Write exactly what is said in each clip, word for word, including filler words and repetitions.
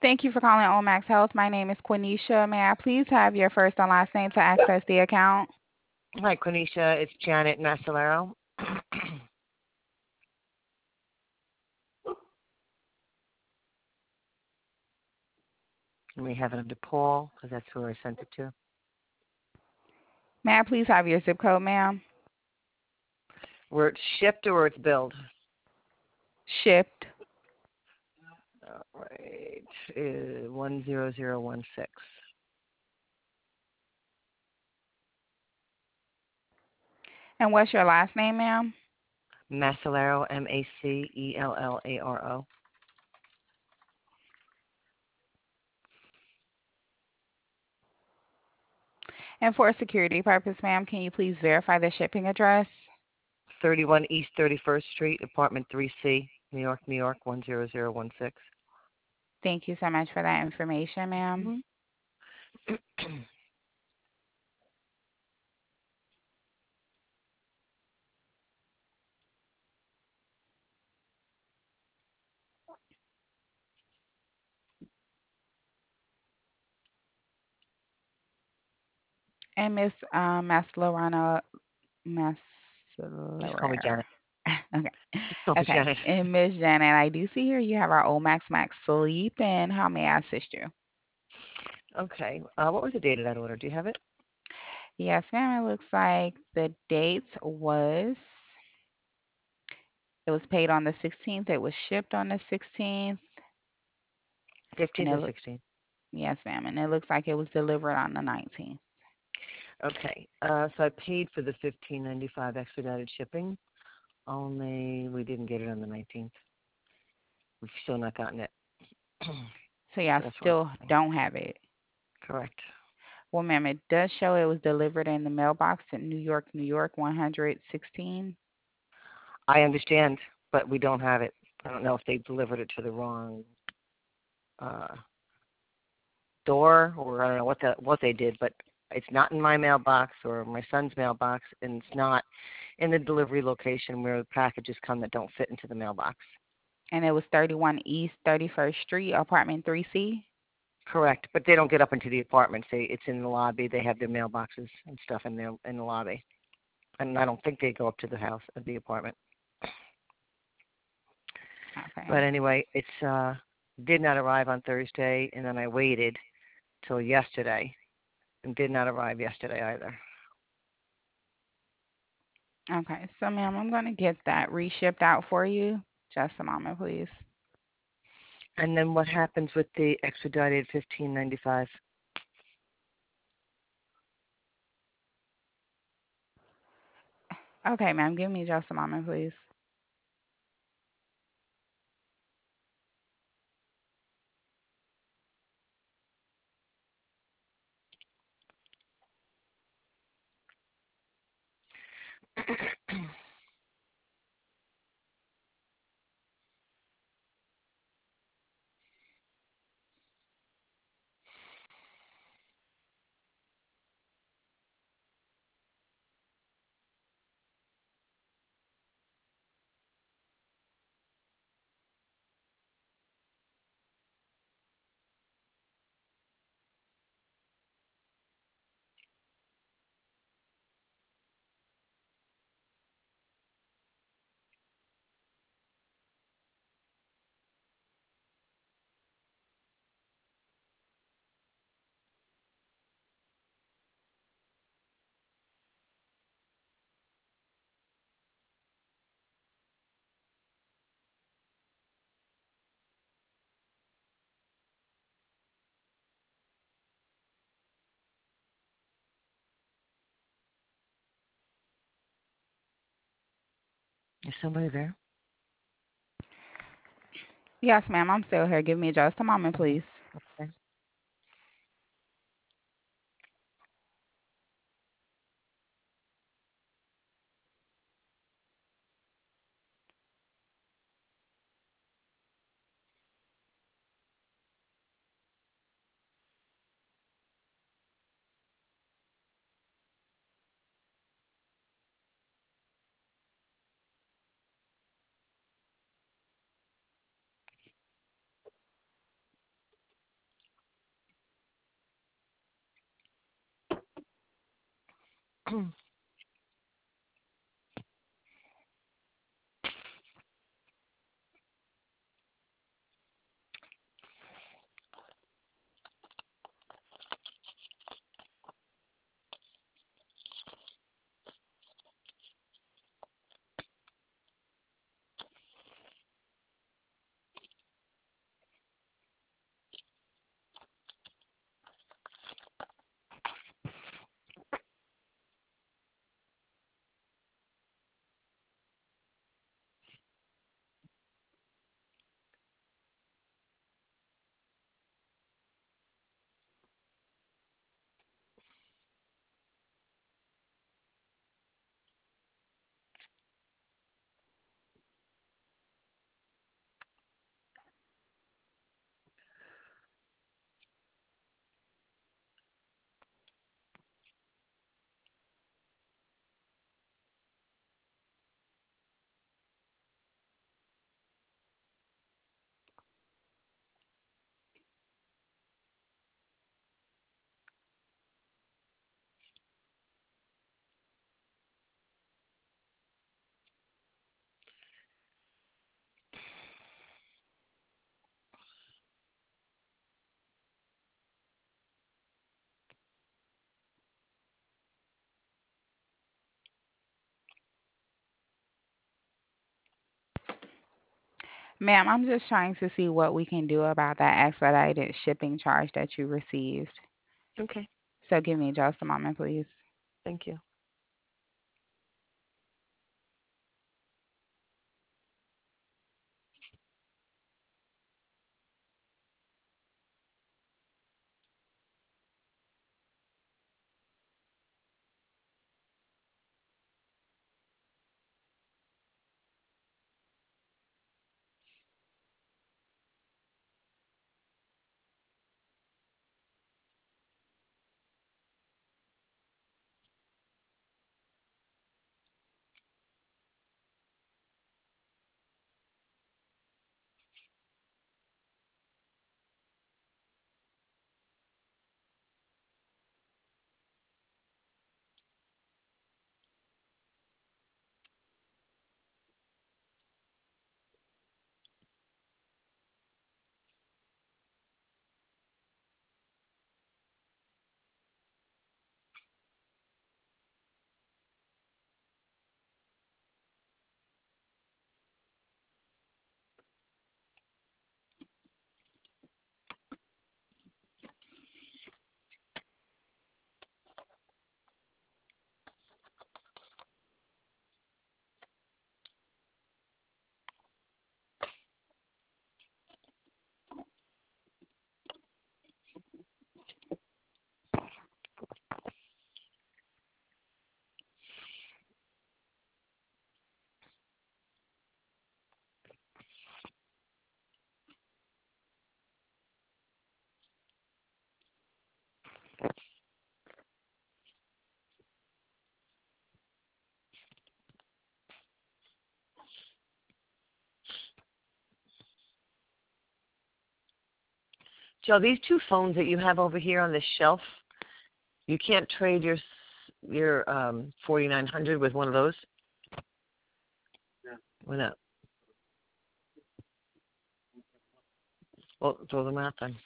Thank you for calling Omax Health. My name is Quenisha. May I please have your first and last name to access the account? Hi, Quenisha. It's Janet Massalero. And we have it under Paul because that's who I sent it to. May I please have your zip code, ma'am? Where it's shipped or it's billed? Shipped. All right. Uh, one zero zero one six. And what's your last name, ma'am? Massalero, M A C E L L A R O. And for security purpose, ma'am, can you please verify the shipping address? thirty-one East thirty-first Street, Apartment three C, New York, New York, one zero zero one six. Thank you so much for that information, ma'am. Mm-hmm. And Miss uh, Maslarana Just call me Maslarer. Janet. Okay. Just call me Okay. Janet. And Miss Janet, I do see here you have our Omax Max Sleep, and how may I assist you? Okay. Uh, what was the date of that order? Do you have it? Yes, ma'am. It looks like the date was it was paid on the sixteenth. It was shipped on the sixteenth, and fifteenth it or look sixteenth? yes, ma'am. And it looks like it was delivered on the nineteenth. Okay. Uh, so I paid for the fifteen ninety five expedited shipping. Only we didn't get it on the nineteenth. We've still not gotten it. So So yeah, I that's why. still don't have it. Correct. Well, ma'am, it does show it was delivered in the mailbox in New York, New York, one hundred sixteen. I understand, but we don't have it. I don't know if they delivered it to the wrong uh, door, or I don't know what the what they did, but it's not in my mailbox or my son's mailbox, and it's not in the delivery location where the packages come that don't fit into the mailbox. And it was thirty-one East thirty-first Street, apartment three C. Correct, but they don't get up into the apartments. They it's in the lobby. They have their mailboxes and stuff in their in the lobby, and I don't think they go up to the house of the apartment. Okay. But anyway, it's uh did not arrive on Thursday, and then I waited till yesterday, and did not arrive yesterday either. Okay. So, ma'am, I'm going to get that reshipped out for you. Just a moment, please. And then what happens with the expedited fifteen ninety five? Okay, ma'am, give me just a moment, please. Is somebody there? Yes, ma'am, I'm still here. Give me just a moment, Uh-huh. please. Okay. Ma'am, I'm just trying to see what we can do about that expedited shipping charge that you received. Okay. So give me just a moment, please. Thank you. Joe, these two phones that you have over here on the shelf, you can't trade your your um, forty-nine hundred with one of those? Why not? Well, throw them out then.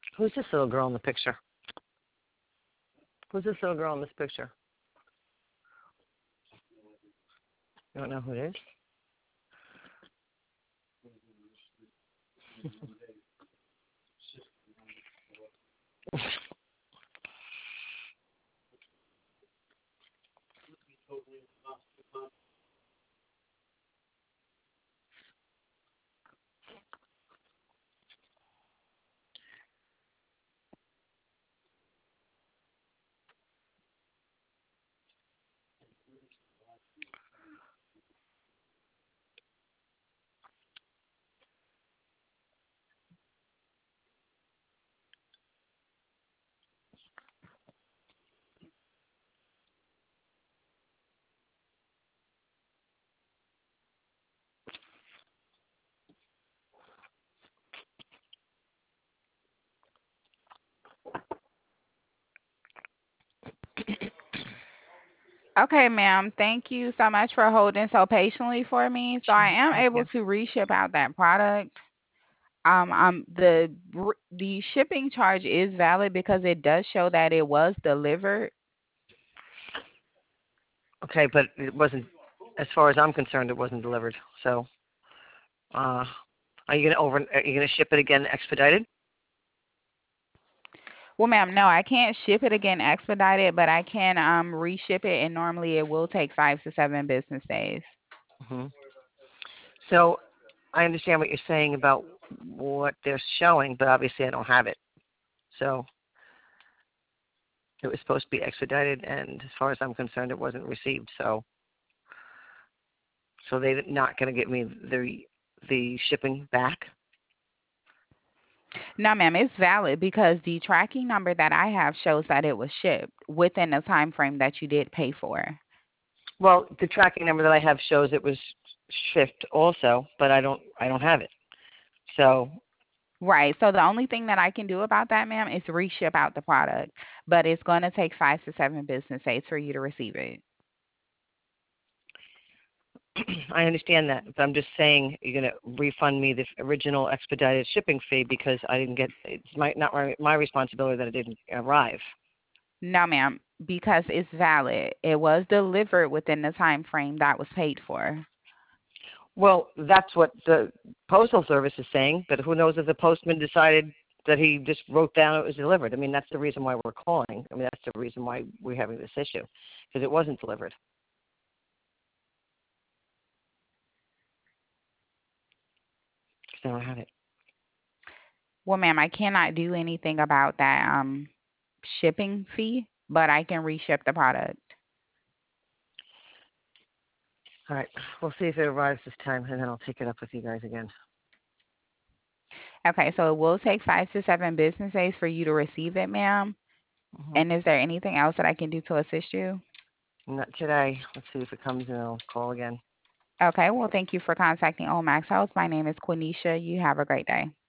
Who's this little girl in the picture? Who's this little girl in this picture? You don't know who it is? Okay, ma'am. Thank you so much for holding so patiently for me. So I Sure, am thank able you. to reship out that product. Um, um, the r- the shipping charge is valid because it does show that it was delivered. Okay, but it wasn't, as far as I'm concerned, it wasn't delivered. So, uh, are you gonna over? Are you gonna ship it again expedited? Well, ma'am, no, I can't ship it again expedited, but I can um reship it, and normally it will take five to seven business days. hmm So, I understand what you're saying about what they're showing, but obviously I don't have it. So, it was supposed to be expedited, and as far as I'm concerned, it wasn't received. So, so they're not gonna get me the the shipping back. No, ma'am, it's valid because the tracking number that I have shows that it was shipped within the time frame that you did pay for. Well, the tracking number that I have shows it was shipped also, but I don't I don't have it. So, Right. So the only thing that I can do about that, ma'am, is reship out the product, but it's going to take five to seven business days for you to receive it. I understand that, but I'm just saying you're going to refund me the original expedited shipping fee because I didn't get. It's my not my, my responsibility that it didn't arrive. No, ma'am, because it's valid. It was delivered within the time frame that was paid for. Well, that's what the postal service is saying, but who knows if the postman decided that he just wrote down it was delivered. I mean, that's the reason why we're calling. I mean, that's the reason why we're having this issue because it wasn't delivered. Because I don't have it. Well, ma'am, I cannot do anything about that um shipping fee, but I can reship the product. All right, we'll see if it arrives this time, and then I'll take it up with you guys again. Okay, so it will take five to seven business days for you to receive it, ma'am. hmm And is there anything else that I can do to assist you? Not today. Let's see if it comes, and I'll call again. Okay, well, thank you for contacting Omax Health. My name is Quenisha. You have a great day.